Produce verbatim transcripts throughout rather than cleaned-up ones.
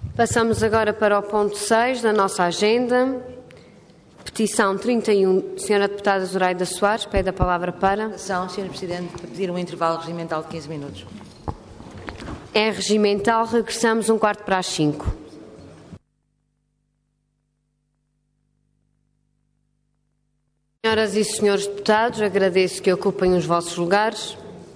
Passamos agora para o ponto seis da nossa agenda. Petição trinta e um. Senhora Deputada Zoraida Soares, pede a palavra para. Senhora Presidente, pedir um intervalo regimental de quinze minutos. É regimental, regressamos um quarto para as cinco. Senhoras e senhores deputados, agradeço que ocupem os vossos lugares.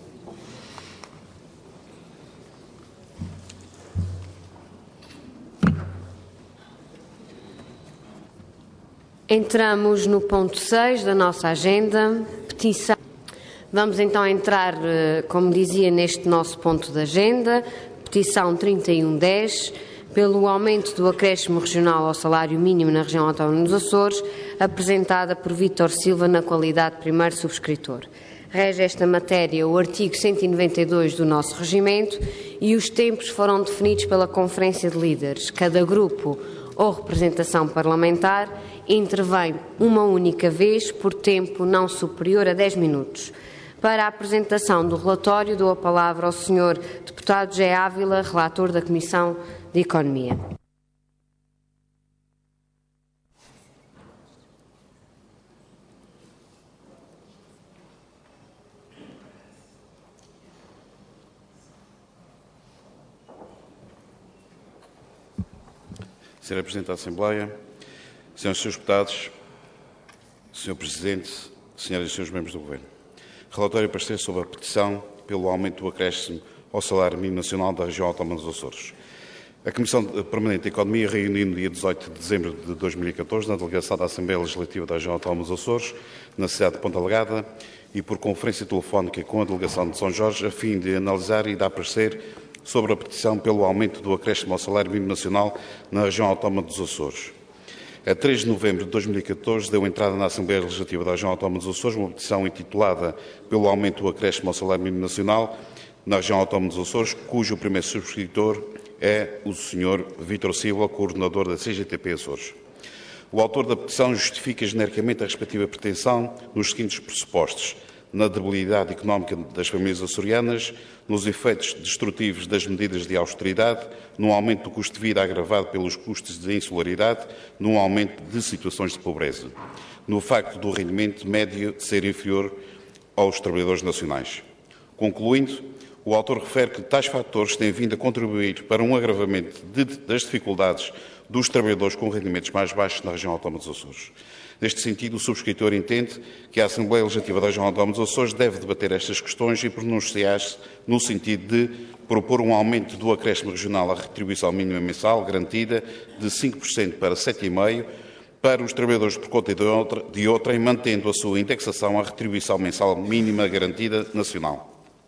Entramos no ponto seis da nossa agenda, petição. Vamos então entrar, como dizia, neste nosso ponto de agenda, petição trinta e um dez, pelo aumento do acréscimo regional ao salário mínimo na região autónoma dos Açores, apresentada por Vítor Silva na qualidade de primeiro subscritor. Rege esta matéria o artigo cento e noventa e dois do nosso regimento e os tempos foram definidos pela Conferência de Líderes. Cada grupo ou representação parlamentar intervém uma única vez por tempo não superior a dez minutos. Para a apresentação do relatório, dou a palavra ao senhor deputado José Ávila, relator da Comissão de Economia. Senhora Presidente da Assembleia, senhores e senhores deputados, senhor Presidente, senhoras e senhores membros do Governo. Relatório e parecer sobre a petição pelo aumento do acréscimo ao salário mínimo nacional da região autónoma dos Açores. A Comissão Permanente de Economia reuniu no dia dezoito de dezembro de dois mil e catorze na delegação da Assembleia Legislativa da região autónoma dos Açores, na cidade de Ponta Delgada, e por conferência telefónica com a delegação de São Jorge, a fim de analisar e dar parecer sobre a petição pelo aumento do acréscimo ao salário mínimo nacional na região autónoma dos Açores. A três de novembro de dois mil e catorze, deu entrada na Assembleia Legislativa da região autónoma dos Açores uma petição intitulada pelo aumento do acréscimo ao salário mínimo nacional na região autónoma dos Açores, cujo primeiro subscritor é o senhor Vítor Silva, coordenador da C G T P Açores. O autor da petição justifica genericamente a respectiva pretensão nos seguintes pressupostos: na debilidade económica das famílias açorianas, nos efeitos destrutivos das medidas de austeridade, no aumento do custo de vida agravado pelos custos de insularidade, no aumento de situações de pobreza, no facto do rendimento médio ser inferior aos trabalhadores nacionais. Concluindo, o autor refere que tais fatores têm vindo a contribuir para um agravamento de, das dificuldades dos trabalhadores com rendimentos mais baixos na região autónoma dos Açores. Neste sentido, o subscritor entende que a Assembleia Legislativa da região autónoma dos Açores deve debater estas questões e pronunciar-se no sentido de propor um aumento do acréscimo regional à retribuição mínima mensal garantida de cinco por cento para sete vírgula cinco por cento para os trabalhadores por conta de outra, de outra e mantendo a sua indexação à retribuição mensal mínima garantida nacional.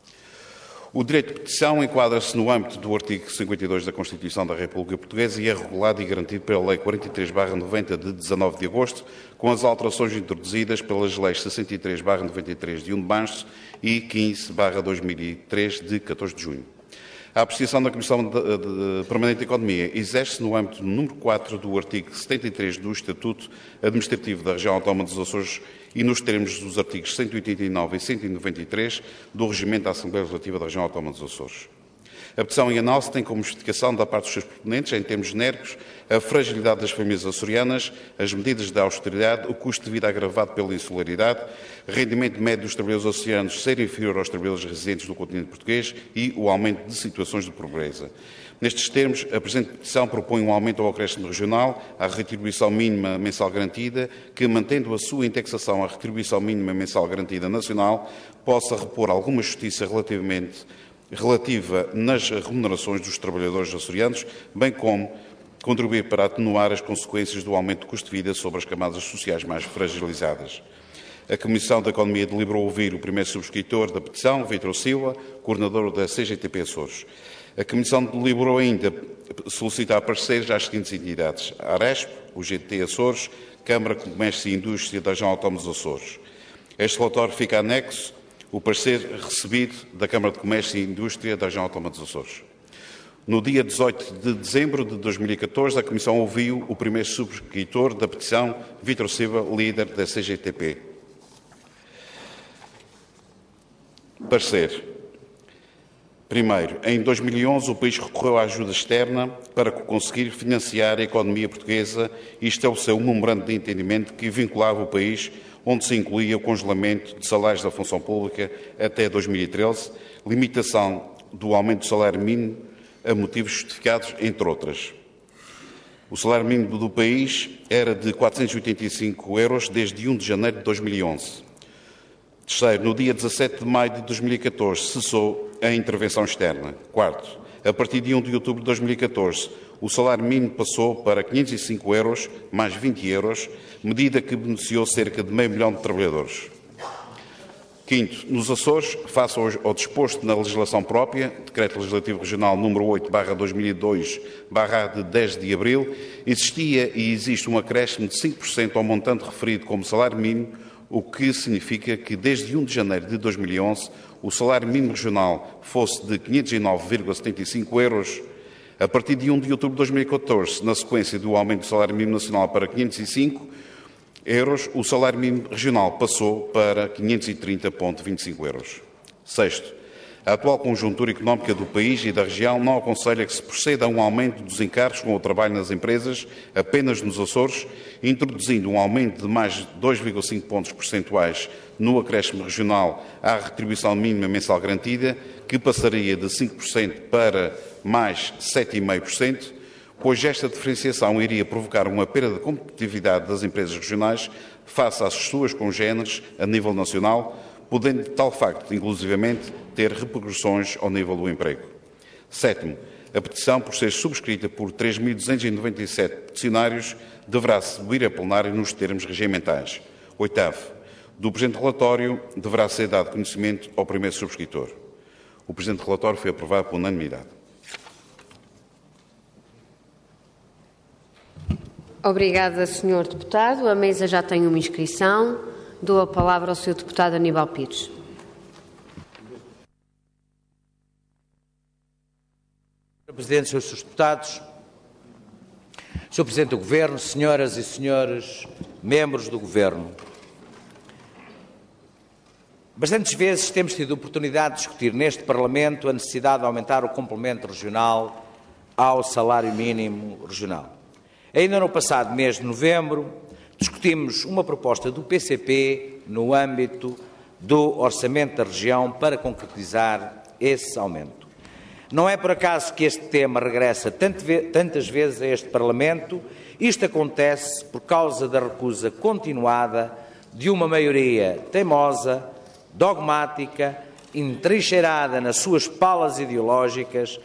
O direito de petição enquadra-se no âmbito do artigo cinquenta e dois da Constituição da República Portuguesa e é regulado e garantido pela Lei quarenta e três barra noventa de dezanove de agosto, com as alterações introduzidas pelas Leis sessenta e três barra noventa e três de um de março e quinze barra dois mil e três de catorze de junho. A apreciação da Comissão de, de, de Permanente de Economia exerce no âmbito do número quatro do artigo setenta e três do Estatuto Administrativo da Região Autónoma dos Açores e nos termos dos artigos cento e oitenta e nove e cento e noventa e três do Regimento da Assembleia Legislativa da Região Autónoma dos Açores. A petição em análise tem como justificação da parte dos seus proponentes, em termos genéricos, a fragilidade das famílias açorianas, as medidas de austeridade, o custo de vida agravado pela insularidade, rendimento médio dos trabalhadores açorianos ser inferior aos trabalhadores residentes do continente português e o aumento de situações de pobreza. Nestes termos, a presente petição propõe um aumento ao acréscimo regional, à retribuição mínima mensal garantida, que, mantendo a sua indexação à retribuição mínima mensal garantida nacional, possa repor alguma justiça relativamente relativa nas remunerações dos trabalhadores açorianos, bem como contribuir para atenuar as consequências do aumento do custo de vida sobre as camadas sociais mais fragilizadas. A Comissão da Economia deliberou ouvir o primeiro subscritor da petição, Vítor Silva, coordenador da C G T P Açores. A Comissão deliberou ainda solicitar pareceres às seguintes entidades: a Aresp, o G T Açores, Câmara de Comércio e Indústria da região autónoma dos Açores. Este relatório fica anexo o parecer recebido da Câmara de Comércio e Indústria da região autónoma dos Açores. No dia dezoito de dezembro de dois mil e catorze, a Comissão ouviu o primeiro subscritor da petição, Vítor Silva, líder da C G T P. Parecer. Primeiro, em dois mil e onze, o país recorreu à ajuda externa para conseguir financiar a economia portuguesa e estabeleceu um memorando de entendimento que vinculava o país, onde se incluía o congelamento de salários da função pública até dois mil e treze, limitação do aumento do salário mínimo a motivos justificados, entre outras. O salário mínimo do país era de quatrocentos e oitenta e cinco euros desde um de janeiro de dois mil e onze. Terceiro, no dia dezassete de maio de dois mil e catorze, cessou a intervenção externa. Quarto, a partir de um de outubro de dois mil e catorze, o salário mínimo passou para quinhentos e cinco euros, mais vinte euros, medida que beneficiou cerca de meio milhão de trabalhadores. Quinto, nos Açores, face ao, ao disposto na legislação própria, Decreto Legislativo Regional número oito barra dois mil e dois barra de dez de abril, existia e existe um acréscimo de cinco por cento ao montante referido como salário mínimo, o que significa que desde um de janeiro de dois mil e onze o salário mínimo regional fosse de quinhentos e nove vírgula setenta e cinco euros, a partir de um de outubro de dois mil e catorze, na sequência do aumento do salário mínimo nacional para quinhentos e cinco euros, o salário mínimo regional passou para quinhentos e trinta vírgula vinte e cinco euros. Sexto, a atual conjuntura económica do país e da região não aconselha que se proceda a um aumento dos encargos com o trabalho nas empresas apenas nos Açores, introduzindo um aumento de mais de dois vírgula cinco pontos percentuais no acréscimo regional à retribuição mínima mensal garantida, que passaria de cinco por cento para mais sete vírgula cinco por cento, pois esta diferenciação iria provocar uma perda de competitividade das empresas regionais face às suas congêneres a nível nacional, podendo tal facto, inclusivamente, ter repercussões ao nível do emprego. Sétimo, a petição, por ser subscrita por três mil duzentos e noventa e sete peticionários, deverá subir a plenário nos termos regimentais. Oitavo, do presente relatório deverá ser dado conhecimento ao primeiro subscritor. O presente relatório foi aprovado por unanimidade. Obrigada, senhor Deputado. A mesa já tem uma inscrição. Dou a palavra ao senhor Deputado Aníbal Pires. senhor Presidente, senhores Deputados, senhor Presidente do Governo, senhoras e senhores membros do Governo, bastantes vezes temos tido a oportunidade de discutir neste Parlamento a necessidade de aumentar o complemento regional ao salário mínimo regional. Ainda no passado mês de novembro, discutimos uma proposta do P C P no âmbito do Orçamento da Região para concretizar esse aumento. Não é por acaso que este tema regressa tantas vezes a este Parlamento. Isto acontece por causa da recusa continuada de uma maioria teimosa, dogmática, entrincheirada nas suas palas ideológicas,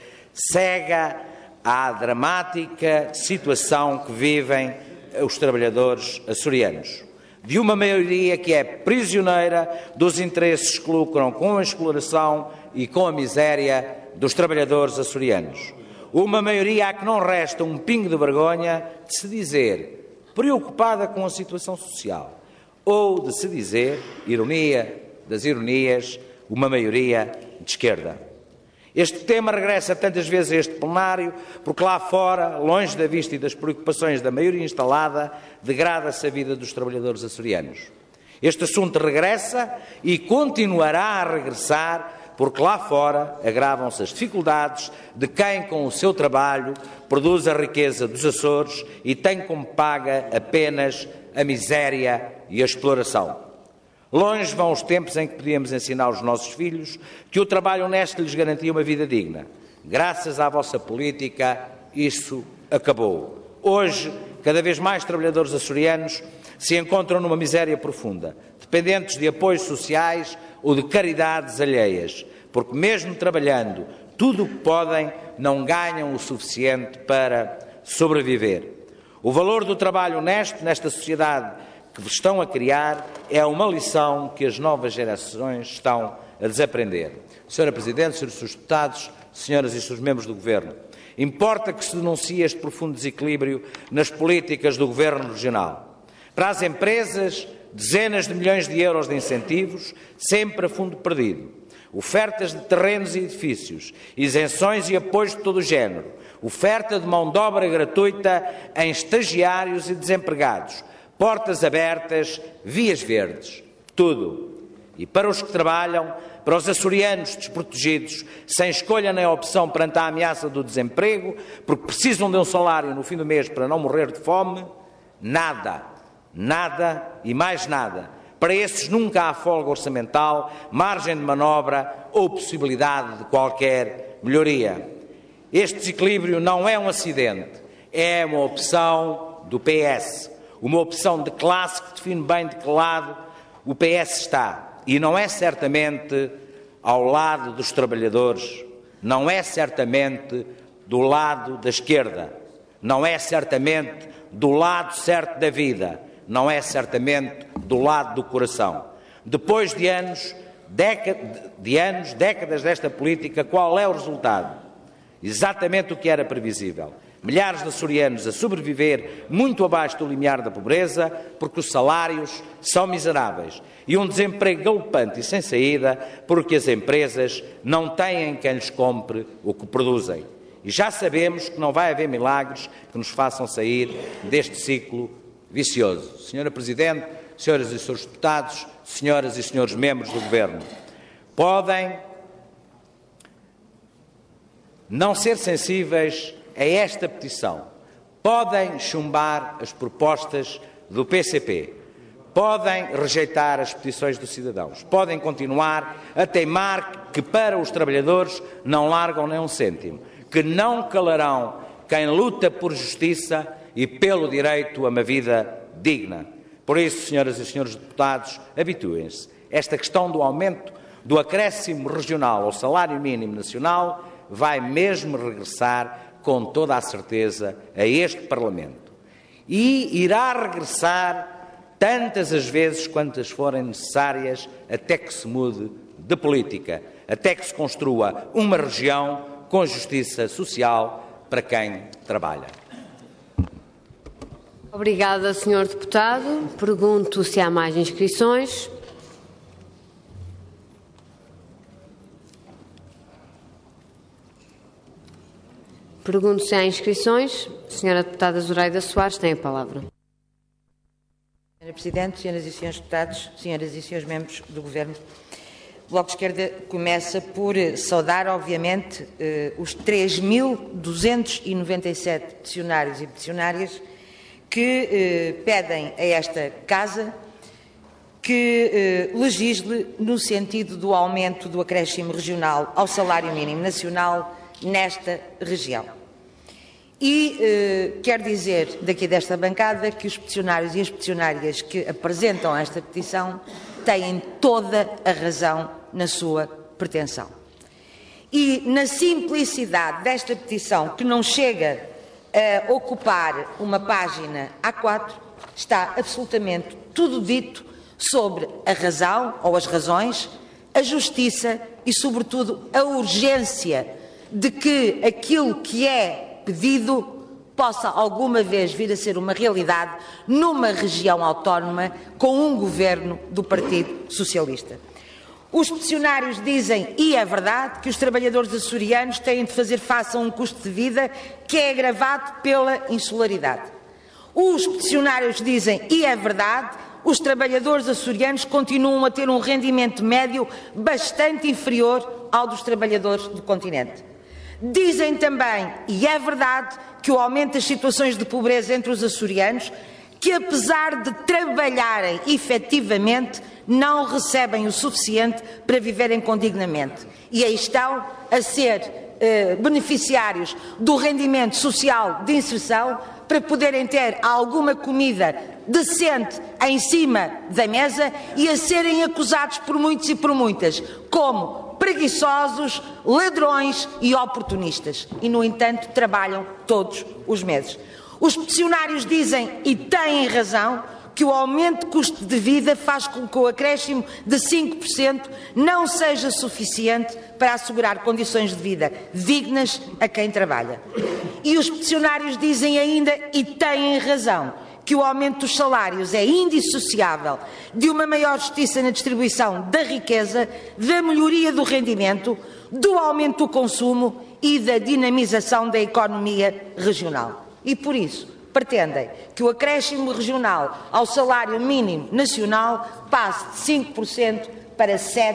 cega à dramática situação que vivem os trabalhadores açorianos. De uma maioria que é prisioneira dos interesses que lucram com a exploração e com a miséria dos trabalhadores açorianos. Uma maioria a que não resta um pingo de vergonha de se dizer preocupada com a situação social, ou de se dizer, ironia das ironias, uma maioria de esquerda. Este tema regressa tantas vezes a este plenário porque lá fora, longe da vista e das preocupações da maioria instalada, degrada-se a vida dos trabalhadores açorianos. Este assunto regressa e continuará a regressar porque lá fora agravam-se as dificuldades de quem, com o seu trabalho, produz a riqueza dos Açores e tem como paga apenas a miséria e a exploração. Longe vão os tempos em que podíamos ensinar aos nossos filhos que o trabalho honesto lhes garantia uma vida digna. Graças à vossa política, isso acabou. Hoje, cada vez mais trabalhadores açorianos se encontram numa miséria profunda, dependentes de apoios sociais ou de caridades alheias, porque mesmo trabalhando tudo o que podem, não ganham o suficiente para sobreviver. O valor do trabalho honesto nesta sociedade que estão a criar é uma lição que as novas gerações estão a desaprender. senhora Presidente, senhores Deputados, senhoras e senhores membros do Governo, importa que se denuncie este profundo desequilíbrio nas políticas do Governo regional. Para as empresas, dezenas de milhões de euros de incentivos, sempre a fundo perdido. Ofertas de terrenos e edifícios, isenções e apoios de todo o género, oferta de mão de obra gratuita em estagiários e desempregados, portas abertas, vias verdes, tudo. E para os que trabalham, para os açorianos desprotegidos, sem escolha nem opção perante a ameaça do desemprego, porque precisam de um salário no fim do mês para não morrer de fome? Nada, nada e mais nada. Para esses nunca há folga orçamental, margem de manobra ou possibilidade de qualquer melhoria. Este desequilíbrio não é um acidente, é uma opção do P S, uma opção de classe que define bem de que lado o P S está. E não é certamente ao lado dos trabalhadores, não é certamente do lado da esquerda, não é certamente do lado certo da vida, não é certamente do lado do coração. Depois de anos, década, de anos, décadas desta política, qual é o resultado? Exatamente o que era previsível. Milhares de açorianos a sobreviver muito abaixo do limiar da pobreza, porque os salários são miseráveis. E um desemprego galopante e sem saída, porque as empresas não têm quem lhes compre o que produzem. E já sabemos que não vai haver milagres que nos façam sair deste ciclo vicioso. Senhora Presidente, senhoras e senhores deputados, senhoras e senhores membros do Governo, podem não ser sensíveis a esta petição, podem chumbar as propostas do P C P, podem rejeitar as petições dos cidadãos, podem continuar a teimar que para os trabalhadores não largam nem um cêntimo, que não calarão quem luta por justiça e pelo direito a uma vida digna. Por isso, senhoras e senhores deputados, habituem-se. Esta questão do aumento do acréscimo regional ao salário mínimo nacional vai mesmo regressar com toda a certeza a este Parlamento. E irá regressar tantas as vezes quantas forem necessárias até que se mude de política, até que se construa uma região com justiça social para quem trabalha. Obrigada, senhor Deputado. Pergunto se há mais inscrições. Pergunto se há inscrições. Senhora Deputada Zoraida Soares tem a palavra. Senhora Presidente, senhoras e senhores deputados, senhoras e senhores membros do Governo, o Bloco de Esquerda começa por saudar, obviamente, os três mil duzentos e noventa e sete peticionários e peticionárias que eh, pedem a esta Casa que eh, legisle no sentido do aumento do acréscimo regional ao salário mínimo nacional nesta região. E eh, quero dizer daqui desta bancada que os peticionários e as peticionárias que apresentam esta petição têm toda a razão na sua pretensão. E na simplicidade desta petição, que não chega a ocupar uma página A quatro, está absolutamente tudo dito sobre a razão ou as razões, a justiça e, sobretudo, a urgência de que aquilo que é pedido possa alguma vez vir a ser uma realidade numa região autónoma com um governo do Partido Socialista. Os peticionários dizem, e é verdade, que os trabalhadores açorianos têm de fazer face a um custo de vida que é agravado pela insularidade. Os peticionários dizem, e é verdade, os trabalhadores açorianos continuam a ter um rendimento médio bastante inferior ao dos trabalhadores do continente. Dizem também, e é verdade, que o aumento das situações de pobreza entre os açorianos, que apesar de trabalharem efetivamente, não recebem o suficiente para viverem condignamente. E aí estão a ser eh, beneficiários do rendimento social de inserção para poderem ter alguma comida decente em cima da mesa e a serem acusados por muitos e por muitas como preguiçosos, ladrões e oportunistas. E, no entanto, trabalham todos os meses. Os peticionários dizem, e têm razão, que o aumento de custo de vida faz com que o acréscimo de cinco por cento não seja suficiente para assegurar condições de vida dignas a quem trabalha. E os peticionários dizem ainda, e têm razão, que o aumento dos salários é indissociável de uma maior justiça na distribuição da riqueza, da melhoria do rendimento, do aumento do consumo e da dinamização da economia regional. E por isso pretendem que o acréscimo regional ao salário mínimo nacional passe de cinco por cento para sete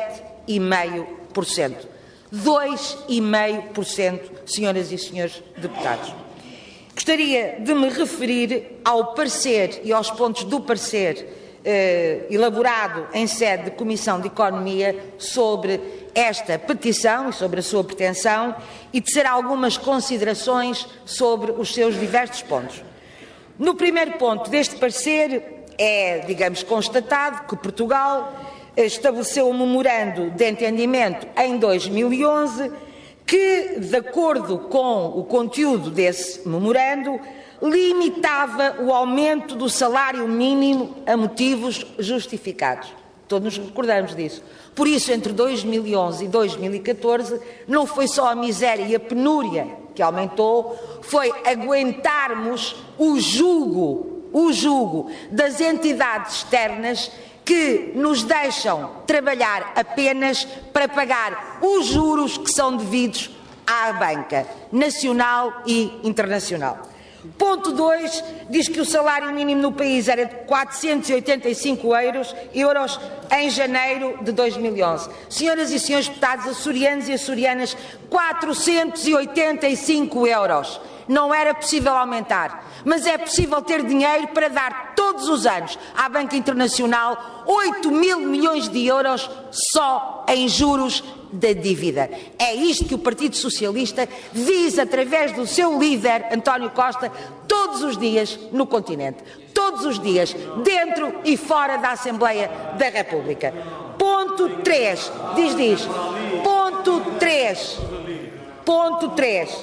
vírgula cinco por cento. dois vírgula cinco por cento, senhoras e senhores deputados. Gostaria de me referir ao parecer e aos pontos do parecer eh, elaborado em sede de Comissão de Economia sobre esta petição e sobre a sua pretensão e tecer algumas considerações sobre os seus diversos pontos. No primeiro ponto deste parecer é, digamos, constatado que Portugal estabeleceu um memorando de entendimento em dois mil e onze que, de acordo com o conteúdo desse memorando, limitava o aumento do salário mínimo a motivos justificados. Todos nos recordamos disso. Por isso, entre dois mil e onze e dois mil e catorze, não foi só a miséria e a penúria que aumentou, foi aguentarmos o jugo, o jugo das entidades externas que nos deixam trabalhar apenas para pagar os juros que são devidos à banca nacional e internacional. Ponto dois diz que o salário mínimo no país era de quatrocentos e oitenta e cinco euros, euros em janeiro de dois mil e onze. Senhoras e senhores deputados, açorianos e açorianas, quatrocentos e oitenta e cinco euros. Não era possível aumentar, mas é possível ter dinheiro para dar todos os anos à Banca Internacional oito mil milhões de euros só em juros da dívida. É isto que o Partido Socialista diz através do seu líder, António Costa, todos os dias no continente. Todos os dias, dentro e fora da Assembleia da República. Ponto três, diz, diz. Ponto três. Ponto três.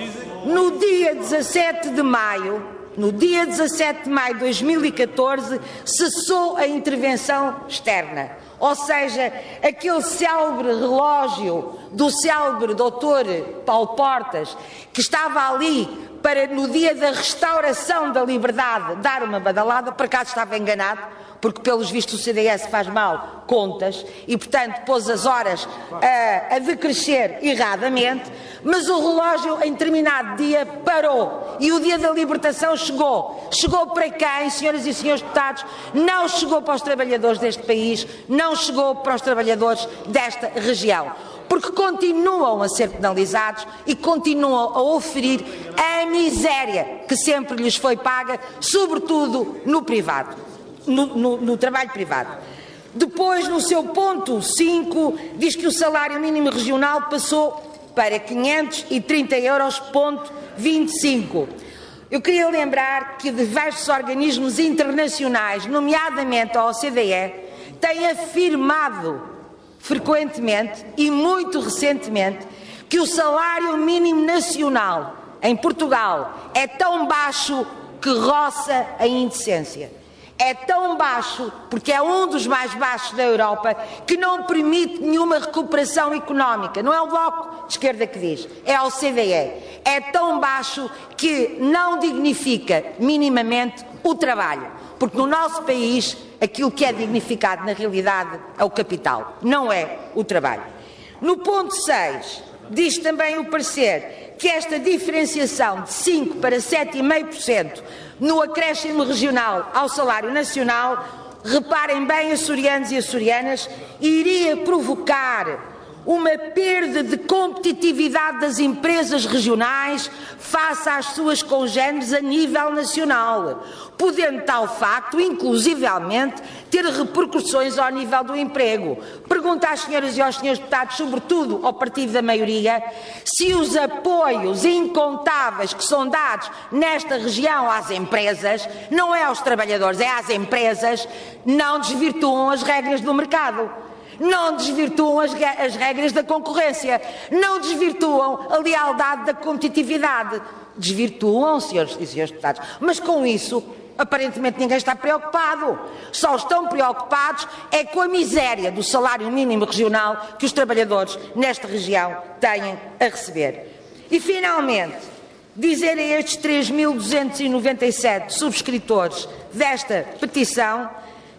No dia dezassete de maio, no dia dezassete de maio de dois mil e catorze, cessou a intervenção externa. Ou seja, aquele célebre relógio do célebre doutor Paulo Portas, que estava ali para, no dia da restauração da liberdade, dar uma badalada, por acaso estava enganado, porque, pelos vistos, o C D S faz mal contas e, portanto, pôs as horas a, a decrescer erradamente, mas o relógio, em determinado dia, parou e o dia da libertação chegou. Chegou para quem, senhoras e senhores deputados? Não chegou para os trabalhadores deste país, não chegou para os trabalhadores desta região, porque continuam a ser penalizados e continuam a oferir a miséria que sempre lhes foi paga, sobretudo no privado. No, no, no trabalho privado. Depois, no seu ponto cinco, diz que o salário mínimo regional passou para quinhentos e trinta euros, ponto vinte e cinco. Eu queria lembrar que diversos organismos internacionais, nomeadamente a O C D E, têm afirmado frequentemente e muito recentemente que o salário mínimo nacional em Portugal é tão baixo que roça a indecência. É tão baixo, porque é um dos mais baixos da Europa, que não permite nenhuma recuperação económica. Não é o Bloco de Esquerda que diz, é a O C D E. É tão baixo que não dignifica minimamente o trabalho. Porque no nosso país, aquilo que é dignificado na realidade é o capital, não é o trabalho. No ponto seis, diz também o parecer que esta diferenciação de cinco para sete vírgula cinco por cento no acréscimo regional ao salário nacional, reparem bem, açorianos e açorianas, iria provocar uma perda de competitividade das empresas regionais face às suas congêneres a nível nacional, podendo tal facto, inclusivamente, ter repercussões ao nível do emprego. Pergunto às senhoras e aos senhores deputados, sobretudo ao partido da maioria, se os apoios incontáveis que são dados nesta região às empresas, não é aos trabalhadores, é às empresas, não desvirtuam as regras do mercado. Não desvirtuam as, as regras da concorrência, não desvirtuam a lealdade da competitividade. Desvirtuam, senhores e senhores deputados, mas com isso, aparentemente ninguém está preocupado. Só estão preocupados é com a miséria do salário mínimo regional que os trabalhadores nesta região têm a receber. E, finalmente, dizer a estes três mil duzentos e noventa e sete subscritores desta petição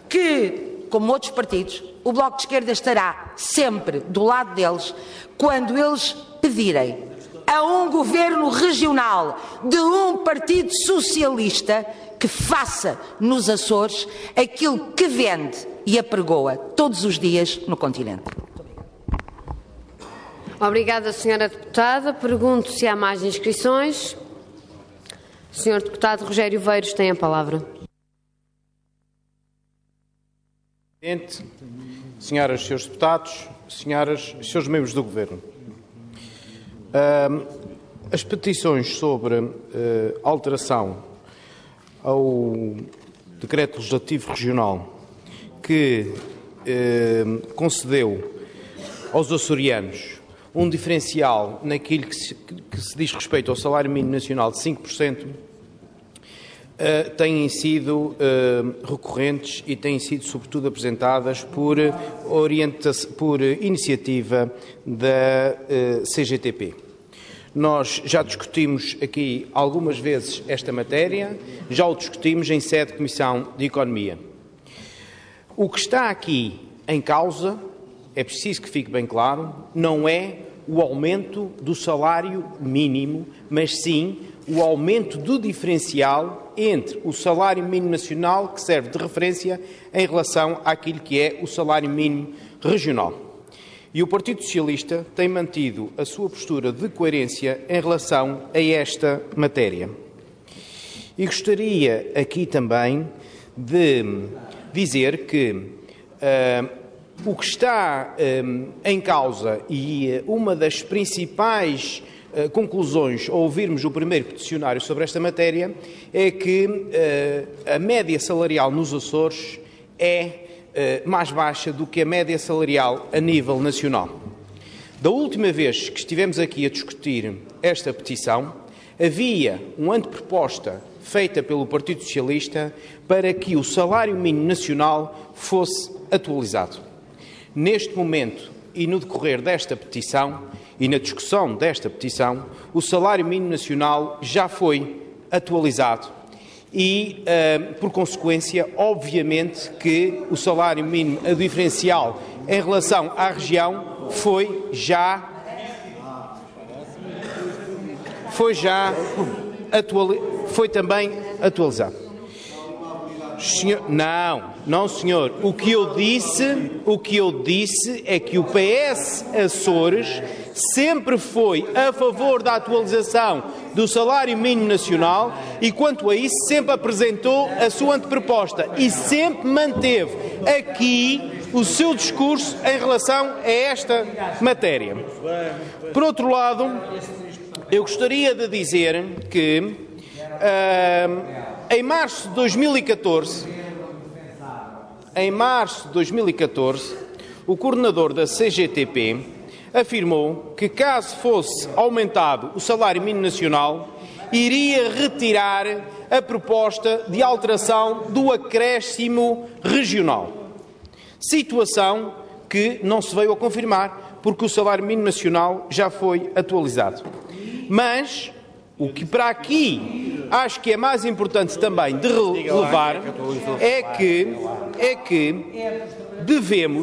que, como outros partidos, o Bloco de Esquerda estará sempre do lado deles quando eles pedirem a um governo regional de um partido socialista que faça nos Açores aquilo que vende e apregoa todos os dias no continente. Obrigada, senhora Deputada. Pergunto se há mais inscrições. senhor Deputado Rogério Veiros tem a palavra. Presidente, senhoras e senhores deputados, senhoras e senhores membros do Governo. As petições sobre alteração ao Decreto Legislativo Regional que concedeu aos açorianos um diferencial naquilo que se, que se diz respeito ao salário mínimo nacional de cinco por cento, uh, têm sido uh, recorrentes e têm sido, sobretudo, apresentadas por, orienta por iniciativa da uh, C G T P. Nós já discutimos aqui algumas vezes esta matéria, já o discutimos em sede de Comissão de Economia. O que está aqui em causa, é preciso que fique bem claro, não é o aumento do salário mínimo, mas sim o aumento do diferencial entre o salário mínimo nacional, que serve de referência, em relação àquilo que é o salário mínimo regional. E o Partido Socialista tem mantido a sua postura de coerência em relação a esta matéria. E gostaria aqui também de dizer que uh, o que está um, em causa e uma das principais uh, conclusões ao ouvirmos o primeiro peticionário sobre esta matéria é que uh, a média salarial nos Açores é uh, mais baixa do que a média salarial a nível nacional. Da última vez que estivemos aqui a discutir esta petição, havia uma anteproposta feita pelo Partido Socialista para que o salário mínimo nacional fosse atualizado. Neste momento e no decorrer desta petição e na discussão desta petição, o salário mínimo nacional já foi atualizado e, uh, por consequência, obviamente que o salário mínimo a diferencial em relação à região foi já foi já atuali- foi também atualizado. Senhor, não, não, senhor. O que eu disse, o que eu disse é que o P S Açores sempre foi a favor da atualização do salário mínimo nacional e, quanto a isso, sempre apresentou a sua anteproposta e sempre manteve aqui o seu discurso em relação a esta matéria. Por outro lado, eu gostaria de dizer que uh, em março de dois mil e catorze, em março de dois mil e catorze, o coordenador da C G T P afirmou que, caso fosse aumentado o salário mínimo nacional, iria retirar a proposta de alteração do acréscimo regional. Situação que não se veio a confirmar, porque o salário mínimo nacional já foi atualizado. Mas o que para aqui acho que é mais importante também de relevar é que, é que devemos...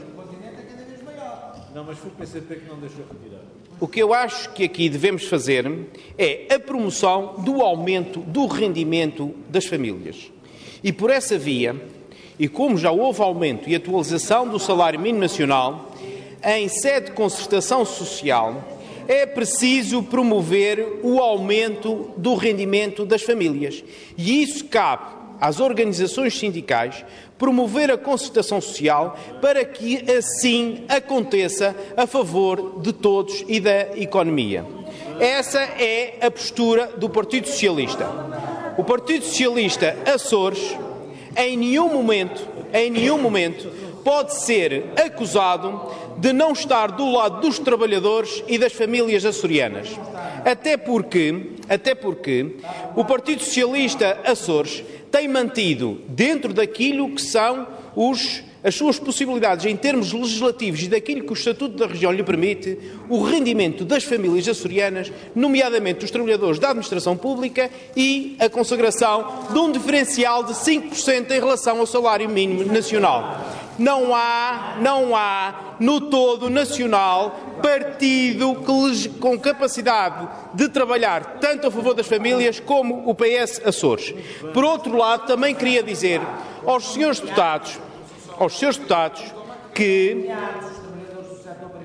O que eu acho que aqui devemos fazer é a promoção do aumento do rendimento das famílias. E por essa via, e como já houve aumento e atualização do salário mínimo nacional, em sede de concertação social, é preciso promover o aumento do rendimento das famílias. E isso cabe às organizações sindicais promover a concertação social para que assim aconteça a favor de todos e da economia. Essa é a postura do Partido Socialista. O Partido Socialista Açores, em nenhum momento, em nenhum momento, pode ser acusado de não estar do lado dos trabalhadores e das famílias açorianas. Até porque, até porque o Partido Socialista Açores tem mantido, dentro daquilo que são os, as suas possibilidades em termos legislativos e daquilo que o Estatuto da Região lhe permite, o rendimento das famílias açorianas, nomeadamente dos trabalhadores da administração pública, e a consagração de um diferencial de cinco por cento em relação ao salário mínimo nacional. Não há, não há, no todo nacional, partido que, com capacidade de trabalhar tanto a favor das famílias como o P S Açores. Por outro lado, também queria dizer aos senhores deputados, aos senhores deputados que...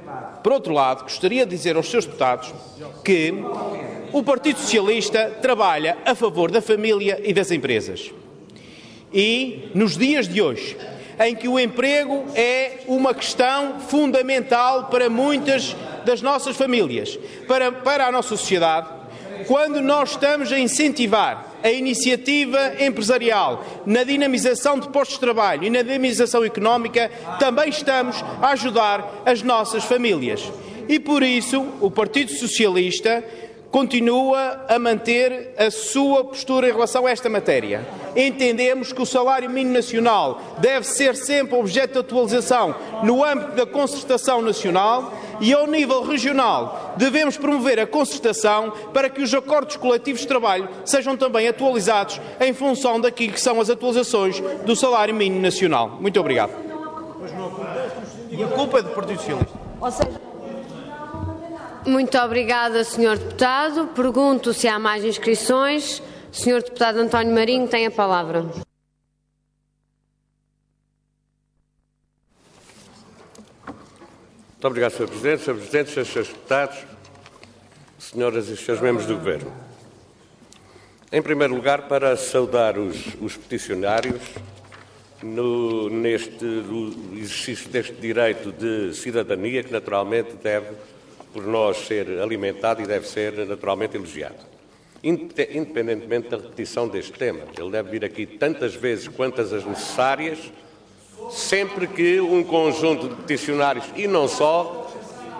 por outro lado, gostaria de dizer aos seus deputados que o Partido Socialista trabalha a favor da família e das empresas. E, nos dias de hoje, em que o emprego é uma questão fundamental para muitas das nossas famílias, para, para a nossa sociedade, quando nós estamos a incentivar a iniciativa empresarial na dinamização de postos de trabalho e na dinamização económica, também estamos a ajudar as nossas famílias. E por isso o Partido Socialista continua a manter a sua postura em relação a esta matéria. Entendemos que o salário mínimo nacional deve ser sempre objeto de atualização no âmbito da concertação nacional e, ao nível regional, devemos promover a concertação para que os acordos coletivos de trabalho sejam também atualizados em função daquilo que são as atualizações do salário mínimo nacional. Muito obrigado. E a culpa é do Partido Socialista. Muito obrigada, senhor Deputado. Pergunto se há mais inscrições. senhor Deputado António Marinho tem a palavra. Muito obrigado, senhor Presidente. senhor Presidente, senhores Deputados, senhoras e senhores membros do Governo. Em primeiro lugar, para saudar os, os peticionários no, neste no exercício deste direito de cidadania, que naturalmente deve, por nós, ser alimentado e deve ser naturalmente elogiado. Independentemente da repetição deste tema, ele deve vir aqui tantas vezes quantas as necessárias, sempre que um conjunto de peticionários, e não só,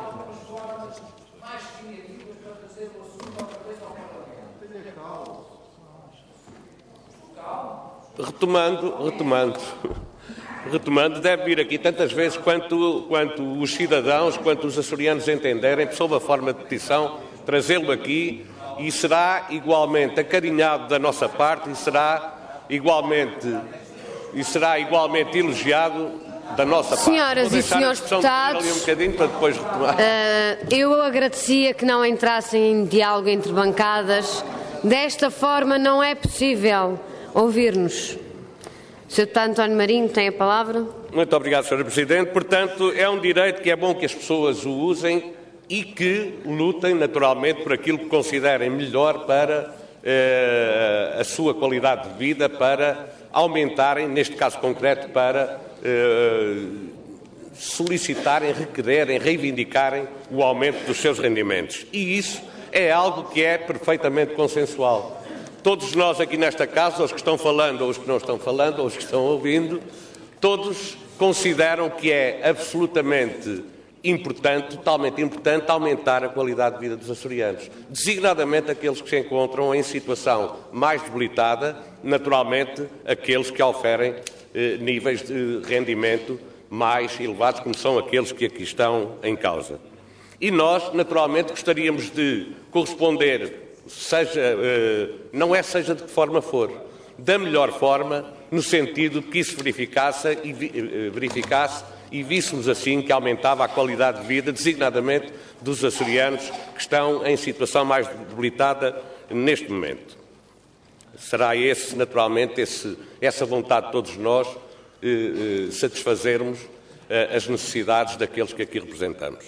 retomando, retomando, retomando, deve vir aqui tantas vezes quanto, quanto os cidadãos, quanto os açorianos entenderem, sob a forma de petição, trazê-lo aqui, e será igualmente acarinhado da nossa parte e será igualmente, e será igualmente elogiado da nossa parte. Senhoras e senhores deputados, um bocadinho para depois retomar. Uh, eu agradecia que não entrassem em diálogo entre bancadas. Desta forma não é possível ouvir-nos. senhor Deputado António Marinho tem a palavra. Muito obrigado, senhora Presidente. Portanto, é um direito que é bom que as pessoas o usem e que lutem, naturalmente, por aquilo que considerem melhor para eh, a sua qualidade de vida, para aumentarem, neste caso concreto, para eh, solicitarem, requererem, reivindicarem o aumento dos seus rendimentos. E isso é algo que é perfeitamente consensual. Todos nós aqui nesta casa, os que estão falando, ou os que não estão falando, ou os que estão ouvindo, todos consideram que é absolutamente importante, totalmente importante, aumentar a qualidade de vida dos açorianos, designadamente aqueles que se encontram em situação mais debilitada, naturalmente aqueles que oferem eh, níveis de rendimento mais elevados, como são aqueles que aqui estão em causa. E nós, naturalmente, gostaríamos de corresponder, seja, eh, não é seja de que forma for, da melhor forma, no sentido de que isso verificasse e, eh, verificasse e víssemos assim que aumentava a qualidade de vida, designadamente dos açorianos que estão em situação mais debilitada neste momento. Será esse, naturalmente, esse, essa vontade de todos nós eh, eh, satisfazermos eh, as necessidades daqueles que aqui representamos.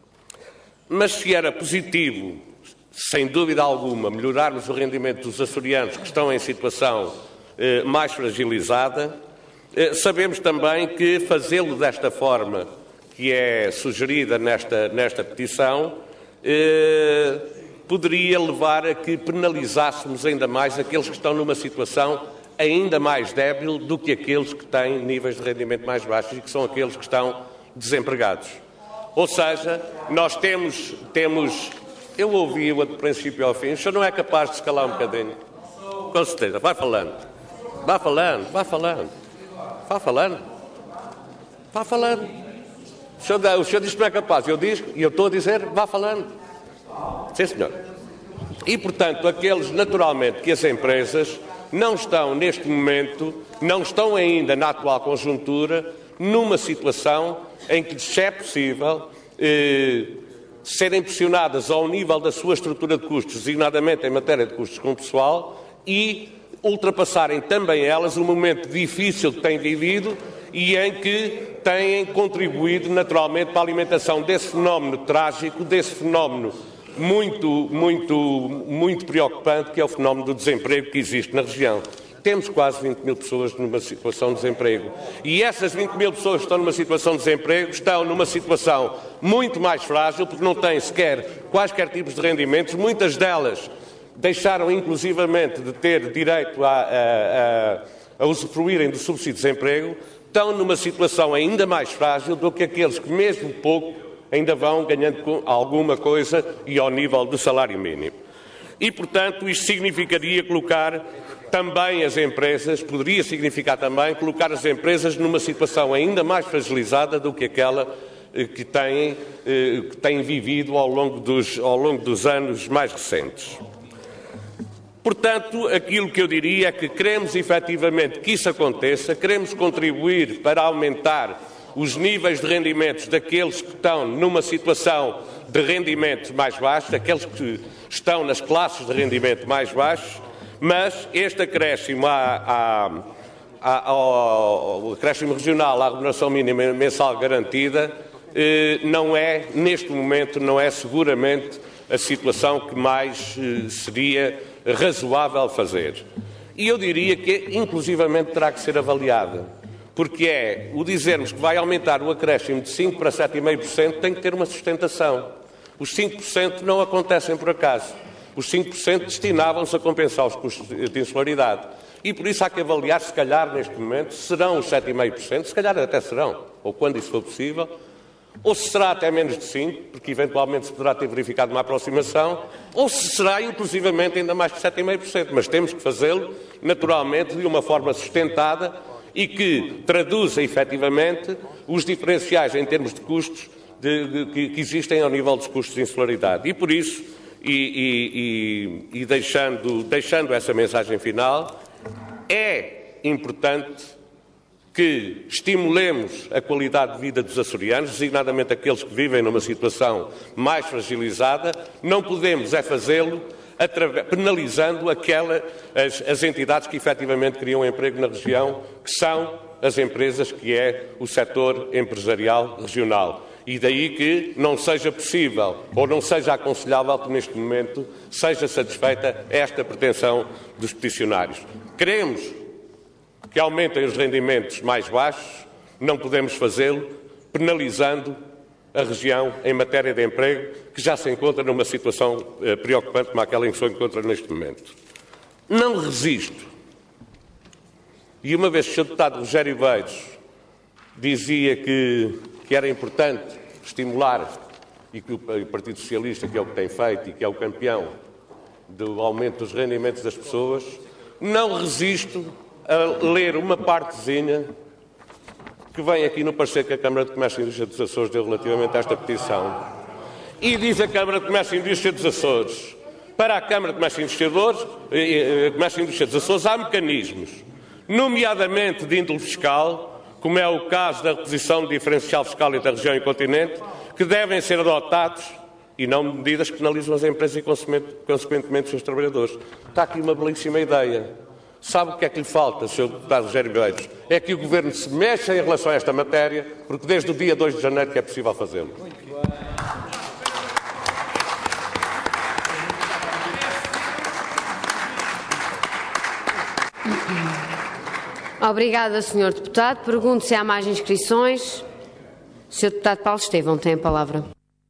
Mas se era positivo, sem dúvida alguma, melhorarmos o rendimento dos açorianos que estão em situação eh, mais fragilizada, sabemos também que fazê-lo desta forma que é sugerida nesta, nesta petição eh, poderia levar a que penalizássemos ainda mais aqueles que estão numa situação ainda mais débil do que aqueles que têm níveis de rendimento mais baixos e que são aqueles que estão desempregados. Ou seja, nós temos... temos eu ouvi-o do princípio ao fim, o senhor não é capaz de se calar um bocadinho? Com certeza, vai falando, vai falando, vai falando. Vá falando. Vá falando. O senhor, o senhor diz que não é capaz. Eu digo, e eu estou a dizer, vá falando. Sim, senhor. E, portanto, aqueles, naturalmente, que as empresas não estão, neste momento, não estão ainda, na atual conjuntura, numa situação em que lhes é possível eh, serem pressionadas ao nível da sua estrutura de custos, designadamente em matéria de custos com pessoal, e ultrapassarem também elas o momento difícil que têm vivido e em que têm contribuído naturalmente para a alimentação desse fenómeno trágico, desse fenómeno muito, muito, muito preocupante, que é o fenómeno do desemprego que existe na região. Temos quase vinte mil pessoas numa situação de desemprego. E essas vinte mil pessoas que estão numa situação de desemprego estão numa situação muito mais frágil, porque não têm sequer quaisquer tipos de rendimentos. Muitas delas deixaram inclusivamente de ter direito a, a, a, a usufruírem do subsídio de desemprego. Estão numa situação ainda mais frágil do que aqueles que, mesmo pouco, ainda vão ganhando alguma coisa e ao nível do salário mínimo. E, portanto, isto significaria colocar também as empresas, poderia significar também colocar as empresas numa situação ainda mais fragilizada do que aquela que têm, que têm vivido ao longo dos, ao longo dos anos mais recentes. Portanto, aquilo que eu diria é que queremos efetivamente que isso aconteça, queremos contribuir para aumentar os níveis de rendimentos daqueles que estão numa situação de rendimento mais baixo, daqueles que estão nas classes de rendimento mais baixos, mas este acréscimo, à, à, ao acréscimo regional à remuneração mínima mensal garantida eh, não é, neste momento, não é seguramente a situação que mais eh, seria razoável fazer. E eu diria que, inclusivamente, terá que ser avaliada, porque é o dizermos que vai aumentar o acréscimo de cinco para sete vírgula cinco por cento tem que ter uma sustentação. Os cinco por cento não acontecem por acaso. Os cinco por cento destinavam-se a compensar os custos de insularidade. E por isso há que avaliar, se calhar, neste momento, serão os sete vírgula cinco por cento, se calhar até serão, ou quando isso for possível, ou se será até menos de cinco por cento, porque eventualmente se poderá ter verificado uma aproximação, ou se será inclusivamente ainda mais de sete vírgula cinco por cento. Mas temos que fazê-lo, naturalmente, de uma forma sustentada e que traduza efetivamente os diferenciais em termos de custos de, de, que, que existem ao nível dos custos de insularidade. E por isso, e, e, e, e deixando, deixando essa mensagem final, é importante que estimulemos a qualidade de vida dos açorianos, designadamente aqueles que vivem numa situação mais fragilizada. Não podemos é fazê-lo penalizando aquela, as, as entidades que efetivamente criam emprego na região, que são as empresas, que é o setor empresarial regional. E daí que não seja possível ou não seja aconselhável que neste momento seja satisfeita esta pretensão dos peticionários. Queremos que aumentem os rendimentos mais baixos, não podemos fazê-lo penalizando a região em matéria de emprego, que já se encontra numa situação eh, preocupante como aquela em que se encontra neste momento. Não resisto. E uma vez que o senhor deputado Rogério Beiros dizia que, que era importante estimular, e que o Partido Socialista, que é o que tem feito e que é o campeão do aumento dos rendimentos das pessoas, não resisto a ler uma partezinha que vem aqui no parecer que a Câmara de Comércio e Indústria dos Açores deu relativamente a esta petição. E diz a Câmara de Comércio e Indústria dos Açores: para a Câmara de Comércio e Indústria dos Açores há mecanismos, nomeadamente de índole fiscal, como é o caso da reposição do diferencial fiscal entre a região e o continente, que devem ser adotados, e não medidas que penalizam as empresas e, consequentemente, os seus trabalhadores. Está aqui uma belíssima ideia. Sabe o que é que lhe falta, senhor deputado Rogério Beiros? É que o Governo se mexa em relação a esta matéria, porque desde o dia dois de janeiro que é possível fazê-lo. Obrigada, senhor deputado. Pergunto se há mais inscrições. senhor deputado Paulo Estevão tem a palavra.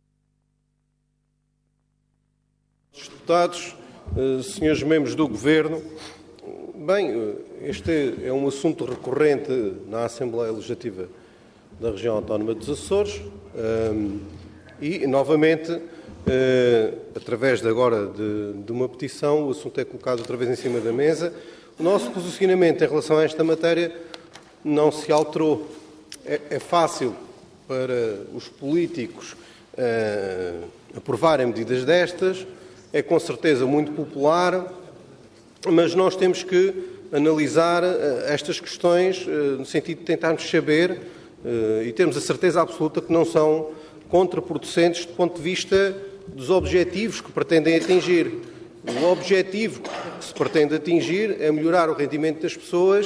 Deputados, senhores membros do Governo, bem, este é um assunto recorrente na Assembleia Legislativa da Região Autónoma dos Açores e, novamente, através de agora de, de uma petição, o assunto é colocado outra vez em cima da mesa. O nosso posicionamento em relação a esta matéria não se alterou. É, é fácil para os políticos uh, aprovarem medidas destas, é com certeza muito popular, mas nós temos que analisar uh, estas questões uh, no sentido de tentarmos saber uh, e termos a certeza absoluta que não são contraproducentes do ponto de vista dos objetivos que pretendem atingir. O objetivo que se pretende atingir é melhorar o rendimento das pessoas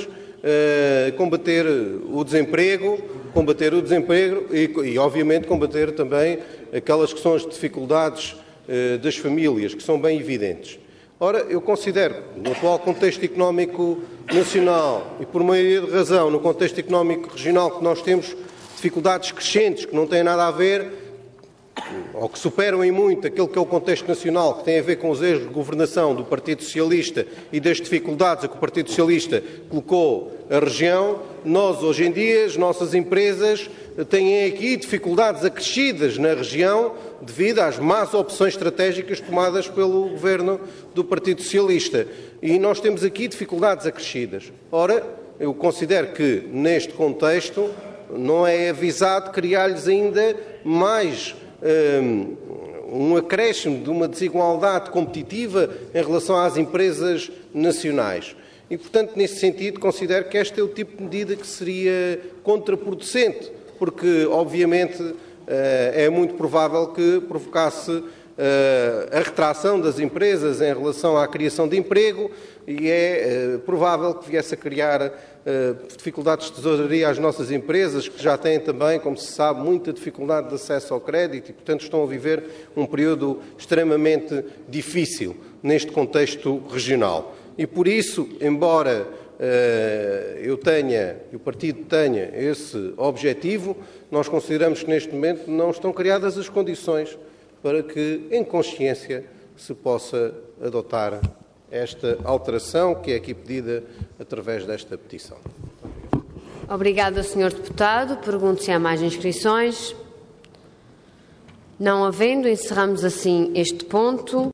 uh, combater o desemprego, combater o desemprego e, e, obviamente, combater também aquelas que são as dificuldades uh, das famílias, que são bem evidentes. Ora, eu considero, no atual contexto económico nacional e por maioria de razão, no contexto económico regional, que nós temos dificuldades crescentes que não têm nada a ver, ou que superam em muito aquele que é o contexto nacional, que tem a ver com os erros de governação do Partido Socialista e das dificuldades a que o Partido Socialista colocou a região, nós, hoje em dia, as nossas empresas têm aqui dificuldades acrescidas na região devido às más opções estratégicas tomadas pelo governo do Partido Socialista. E nós temos aqui dificuldades acrescidas. Ora, eu considero que, neste contexto, não é avisado criar-lhes ainda mais um acréscimo de uma desigualdade competitiva em relação às empresas nacionais. E, portanto, nesse sentido, considero que este é o tipo de medida que seria contraproducente, porque, obviamente, é muito provável que provocasse a retração das empresas em relação à criação de emprego e é provável que viesse a criar dificuldades de tesouraria às nossas empresas, que já têm também, como se sabe, muita dificuldade de acesso ao crédito e, portanto, estão a viver um período extremamente difícil neste contexto regional. E, por isso, embora eu tenha, e o partido tenha esse objetivo, nós consideramos que, neste momento, não estão criadas as condições para que, em consciência, se possa adotar esta alteração que é aqui pedida através desta petição. Obrigada, senhor Deputado. Pergunto se há mais inscrições. Não havendo, encerramos assim este ponto.